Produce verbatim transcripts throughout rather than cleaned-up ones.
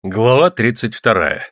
Глава тридцать вторая.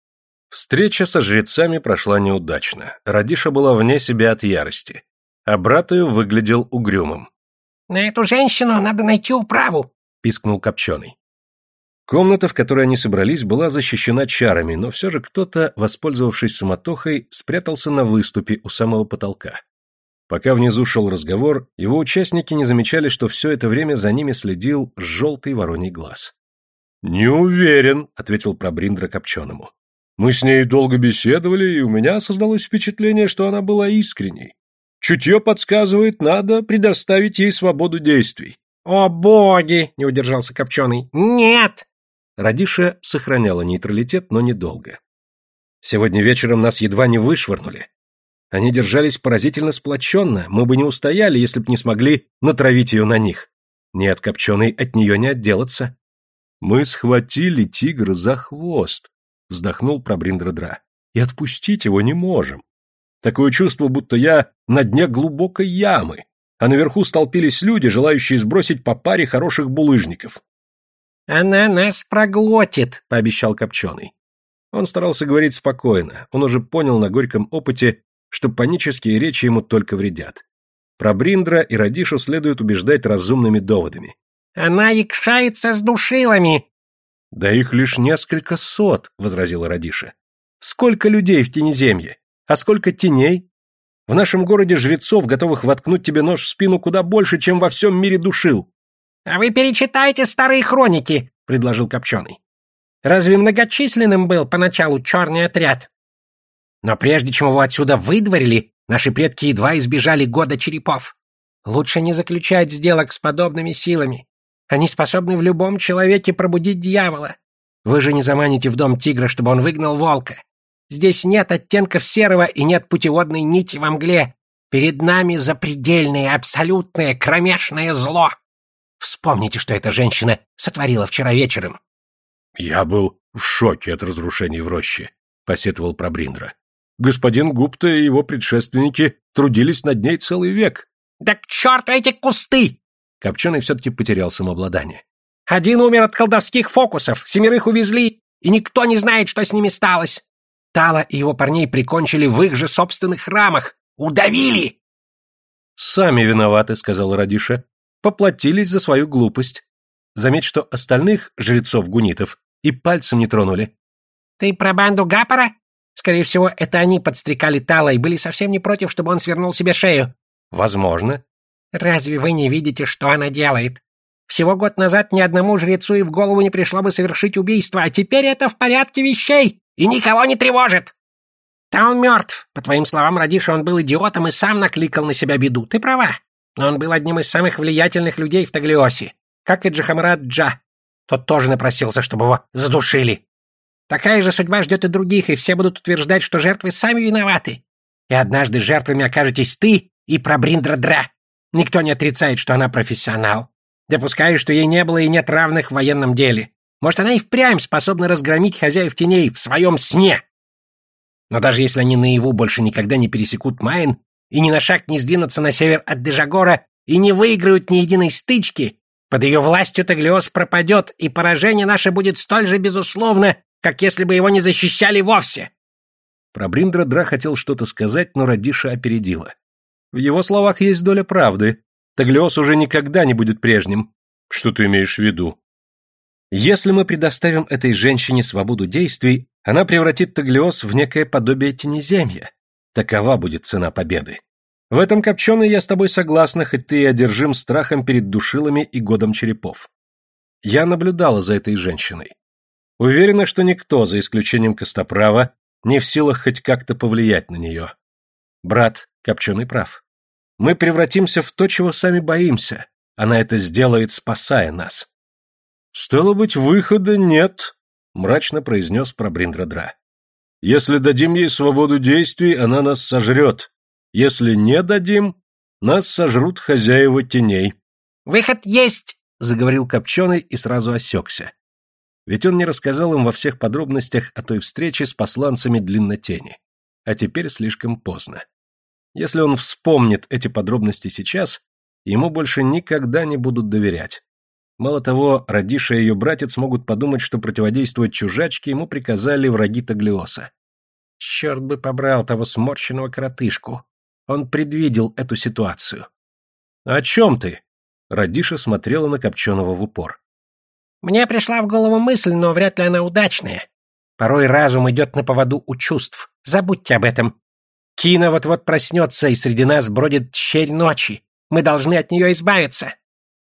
Встреча со жрецами прошла неудачно. Радиша была вне себя от ярости, а брат ее выглядел угрюмым. «На эту женщину надо найти управу», — пискнул Копченый. Комната, в которой они собрались, была защищена чарами, но все же кто-то, воспользовавшись суматохой, спрятался на выступе у самого потолка. Пока внизу шел разговор, его участники не замечали, что все это время за ними следил желтый вороний глаз. «Не уверен», — ответил Прабриндра Копченому. «Мы с ней долго беседовали, и у меня создалось впечатление, что она была искренней. Чутье подсказывает, надо предоставить ей свободу действий». «О боги!» — не удержался Копченый. «Нет!» Радиша сохраняла нейтралитет, но недолго. «Сегодня вечером нас едва не вышвырнули. Они держались поразительно сплоченно, мы бы не устояли, если б не смогли натравить ее на них. Нет, Копченый, от нее не отделаться». «Мы схватили тигра за хвост», — вздохнул Прабриндра-Дра, — «и отпустить его не можем. Такое чувство, будто я на дне глубокой ямы, а наверху столпились люди, желающие сбросить по паре хороших булыжников». «Она нас проглотит», — пообещал Копченый. Он старался говорить спокойно, он уже понял на горьком опыте, что панические речи ему только вредят. Прабриндра и Радишу следует убеждать разумными доводами. «Она якшается с душилами!» «Да их лишь несколько сот», — возразила Радиша. «Сколько людей в Тенеземье? А сколько теней? В нашем городе жрецов, готовых воткнуть тебе нож в спину, куда больше, чем во всем мире душил». «А вы перечитайте старые хроники», — предложил Копченый. «Разве многочисленным был поначалу черный отряд? Но прежде чем его отсюда выдворили, наши предки едва избежали года черепов. Лучше не заключать сделок с подобными силами. Они способны в любом человеке пробудить дьявола. Вы же не заманите в дом тигра, чтобы он выгнал волка. Здесь нет оттенков серого и нет путеводной нити во мгле. Перед нами запредельное, абсолютное, кромешное зло. Вспомните, что эта женщина сотворила вчера вечером». «Я был в шоке от разрушений в роще», — посетовал Прабриндра. «Господин Гупта и его предшественники трудились над ней целый век». «Да к черту эти кусты!» Копченый все-таки потерял самообладание. «Один умер от колдовских фокусов, семерых увезли, и никто не знает, что с ними сталось. Тала и его парней прикончили в их же собственных храмах. Удавили!» «Сами виноваты», — сказал Радиша. «Поплатились за свою глупость. Заметь, что остальных жрецов-гунитов и пальцем не тронули». «Ты про банду Гапора? Скорее всего, это они подстрекали Тала и были совсем не против, чтобы он свернул себе шею». «Возможно». «Разве вы не видите, что она делает? Всего год назад ни одному жрецу и в голову не пришло бы совершить убийство, а теперь это в порядке вещей и никого не тревожит. Тал мертв. По твоим словам, Радиша, он был идиотом и сам накликал на себя беду. Ты права. Но он был одним из самых влиятельных людей в Таглиосе, как и Джахамрат Джа. Тот тоже напросился, чтобы его задушили. Такая же судьба ждет и других, и все будут утверждать, что жертвы сами виноваты. И однажды жертвами окажетесь ты и Прабриндра-Дра. Никто не отрицает, что она профессионал. Допускаю, что ей не было и нет равных в военном деле. Может, она и впрямь способна разгромить хозяев теней в своем сне. Но даже если они наяву больше никогда не пересекут Майн и ни на шаг не сдвинутся на север от Дежагора и не выиграют ни единой стычки, под ее властью Таглиос пропадет, и поражение наше будет столь же безусловно, как если бы его не защищали вовсе. Прабриндра-Дра хотел что-то сказать, но Радиша опередила. В его словах есть доля правды. Таглиос уже никогда не будет прежним. Что ты имеешь в виду? Если мы предоставим этой женщине свободу действий, она превратит Таглиос в некое подобие Тенеземья. Такова будет цена победы. В этом, Копченый, я с тобой согласна, хоть ты и одержим страхом перед душилами и годом черепов. Я наблюдала за этой женщиной. Уверена, что никто, за исключением Костоправа, не в силах хоть как-то повлиять на нее. Брат, Копченый прав. Мы превратимся в то, чего сами боимся. Она это сделает, спасая нас. «Стало быть, выхода нет», — мрачно произнес Прабриндра-Дра. «Если дадим ей свободу действий, она нас сожрет. Если не дадим, нас сожрут хозяева теней». «Выход есть», — заговорил Копченый и сразу осекся. Ведь он не рассказал им во всех подробностях о той встрече с посланцами Длиннотени. А теперь слишком поздно. Если он вспомнит эти подробности сейчас, ему больше никогда не будут доверять. Мало того, Радиша и ее братец могут подумать, что противодействовать чужачке ему приказали враги Таглиоса. Черт бы побрал того сморщенного коротышку. Он предвидел эту ситуацию. «О чем ты?» Радиша смотрела на Копченого в упор. «Мне пришла в голову мысль, но вряд ли она удачная. Порой разум идет на поводу у чувств. Забудьте об этом. Кина вот-вот проснется, и среди нас бродит щель ночи. Мы должны от нее избавиться».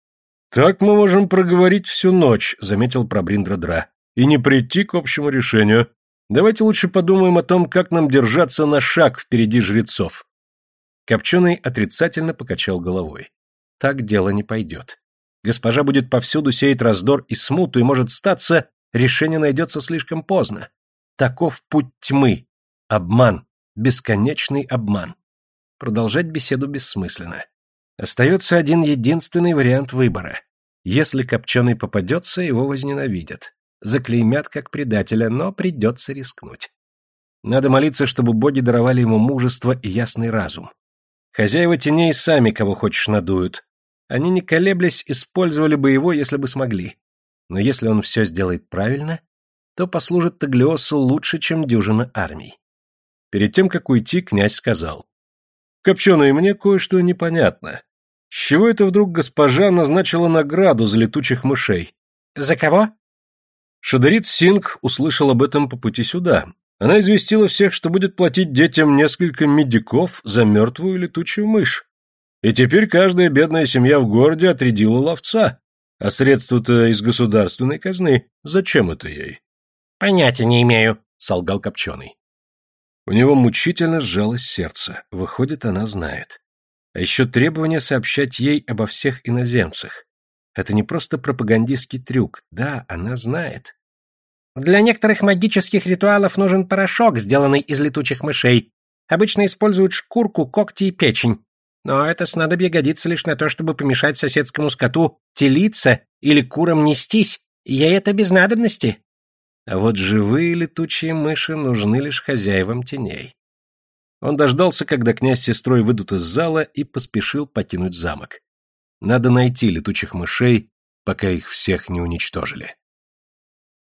«Так мы можем проговорить всю ночь», — заметил Прабриндра-Дра, «и не прийти к общему решению. Давайте лучше подумаем о том, как нам держаться на шаг впереди жрецов». Копченый отрицательно покачал головой. «Так дело не пойдет. Госпожа будет повсюду сеять раздор и смуту, и, может статься, решение найдется слишком поздно. Таков путь тьмы. Обман. Бесконечный обман». Продолжать беседу бессмысленно. Остается один единственный вариант выбора. Если Копченый попадется, его возненавидят. Заклеймят как предателя, но придется рискнуть. Надо молиться, чтобы боги даровали ему мужество и ясный разум. Хозяева теней сами кого хочешь надуют. Они, не колеблясь, использовали бы его, если бы смогли. Но если он все сделает правильно, то послужит Таглиосу лучше, чем дюжина армий. Перед тем, как уйти, князь сказал: «Копченый, мне кое-что непонятно. С чего это вдруг госпожа назначила награду за летучих мышей?» «За кого?» Шадарит Синг услышал об этом по пути сюда. Она известила всех, что будет платить детям несколько медиков за мертвую летучую мышь. И теперь каждая бедная семья в городе отрядила ловца. А средства-то из государственной казны. Зачем это ей? «Понятия не имею», — солгал Копченый. У него мучительно сжалось сердце. Выходит, она знает. А еще требование сообщать ей обо всех иноземцах. Это не просто пропагандистский трюк. Да, она знает. «Для некоторых магических ритуалов нужен порошок, сделанный из летучих мышей. Обычно используют шкурку, когти и печень. Но это снадобье годится лишь на то, чтобы помешать соседскому скоту телиться или курам нестись. Ей это без надобности». А вот живые летучие мыши нужны лишь хозяевам теней. Он дождался, когда князь с сестрой выйдут из зала, и поспешил покинуть замок. Надо найти летучих мышей, пока их всех не уничтожили.